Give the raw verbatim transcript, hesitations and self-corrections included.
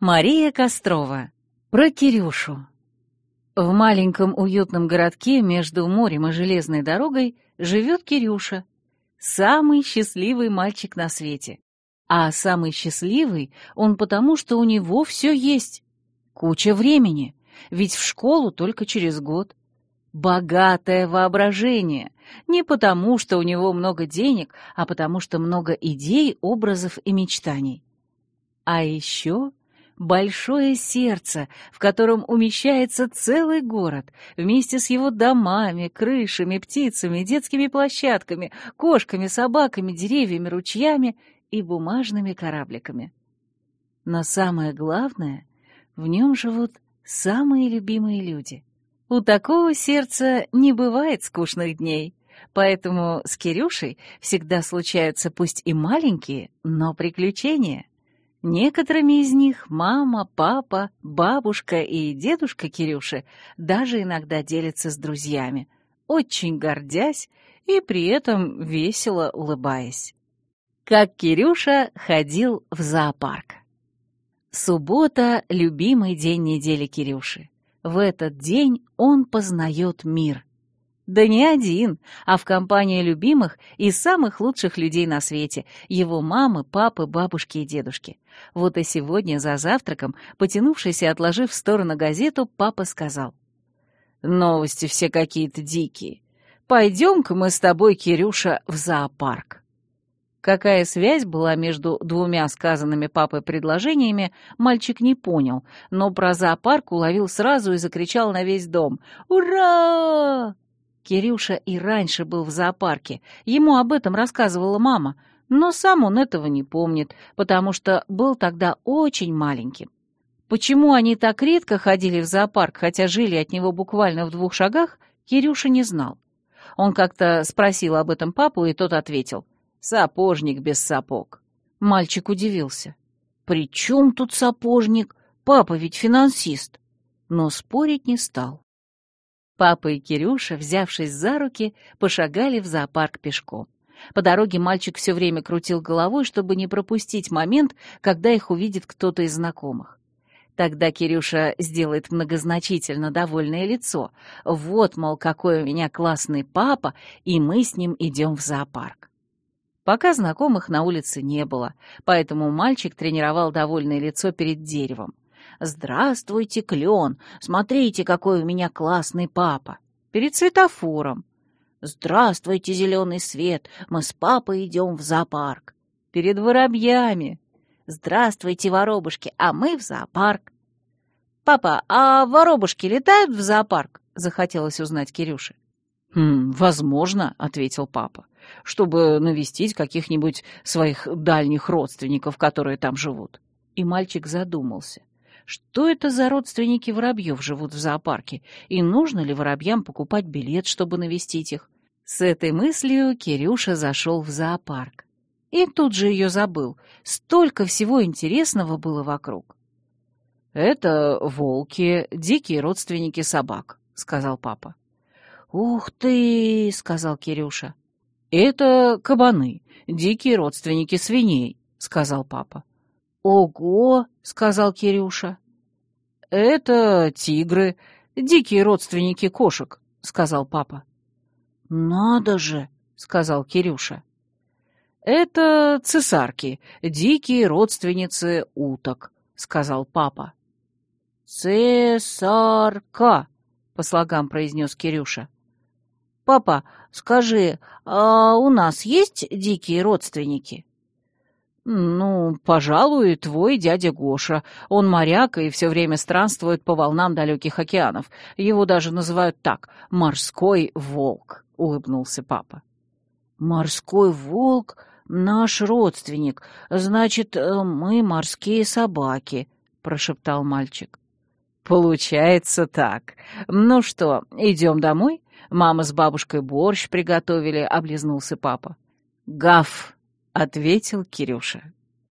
Мария Кострова. Про Кирюшу. В маленьком уютном городке между морем и железной дорогой живет Кирюша, самый счастливый мальчик на свете. А самый счастливый он потому, что у него все есть. Куча времени, ведь в школу только через год. Богатое воображение, не потому, что у него много денег, а потому, что много идей, образов и мечтаний. А еще большое сердце, в котором умещается целый город, вместе с его домами, крышами, птицами, детскими площадками, кошками, собаками, деревьями, ручьями и бумажными корабликами. Но самое главное, в нем живут самые любимые люди. У такого сердца не бывает скучных дней, поэтому с Кирюшей всегда случаются пусть и маленькие, но приключения. Некоторыми из них мама, папа, бабушка и дедушка Кирюши даже иногда делятся с друзьями, очень гордясь и при этом весело улыбаясь. Как Кирюша ходил в зоопарк. Суббота — любимый день недели Кирюши. В этот день он познает мир. Да не один, а в компании любимых и самых лучших людей на свете, его мамы, папы, бабушки и дедушки. Вот и сегодня за завтраком, потянувшись и отложив в сторону газету, папа сказал: «Новости все какие-то дикие. Пойдем-ка мы с тобой, Кирюша, в зоопарк». Какая связь была между двумя сказанными папой предложениями, мальчик не понял, но про зоопарк уловил сразу и закричал на весь дом: «Ура!». Кирюша и раньше был в зоопарке, ему об этом рассказывала мама, но сам он этого не помнит, потому что был тогда очень маленьким. Почему они так редко ходили в зоопарк, хотя жили от него буквально в двух шагах, Кирюша не знал. Он как-то спросил об этом папу, и тот ответил: «Сапожник без сапог». Мальчик удивился. «При чем тут сапожник? Папа ведь финансист». Но спорить не стал. Папа и Кирюша, взявшись за руки, пошагали в зоопарк пешком. По дороге мальчик все время крутил головой, чтобы не пропустить момент, когда их увидит кто-то из знакомых. Тогда Кирюша сделает многозначительно довольное лицо. «Вот, мол, какой у меня классный папа, и мы с ним идем в зоопарк». Пока знакомых на улице не было, поэтому мальчик тренировал довольное лицо перед деревом. «Здравствуйте, клен! Смотрите, какой у меня классный папа!» Перед светофором. «Здравствуйте, зеленый свет! Мы с папой идем в зоопарк!» Перед воробьями. «Здравствуйте, воробушки! А мы в зоопарк!» «Папа, а воробушки летают в зоопарк?» — захотелось узнать Кирюше. «Хм, возможно», — ответил папа, «чтобы навестить каких-нибудь своих дальних родственников, которые там живут». И мальчик задумался. Что это за родственники воробьев живут в зоопарке, и нужно ли воробьям покупать билет, чтобы навестить их? С этой мыслью Кирюша зашел в зоопарк. И тут же ее забыл. Столько всего интересного было вокруг. «Это волки, дикие родственники собак», — сказал папа. «Ух ты!» — сказал Кирюша. «Это кабаны, дикие родственники свиней», — сказал папа. «Ого!» — сказал Кирюша. «Это тигры, дикие родственники кошек», — сказал папа. «Надо же!» — сказал Кирюша. «Это цесарки, дикие родственницы уток», — сказал папа. «Цесарка», — по слогам произнес Кирюша. «Папа, скажи, а у нас есть дикие родственники?» «Ну, пожалуй, твой дядя Гоша. Он моряк и все время странствует по волнам далеких океанов. Его даже называют так — морской волк», — улыбнулся папа. «Морской волк — наш родственник. Значит, мы морские собаки», — прошептал мальчик. «Получается так. Ну что, идем домой? Мама с бабушкой борщ приготовили», — облизнулся папа. «Гав!» — ответил Кирюша.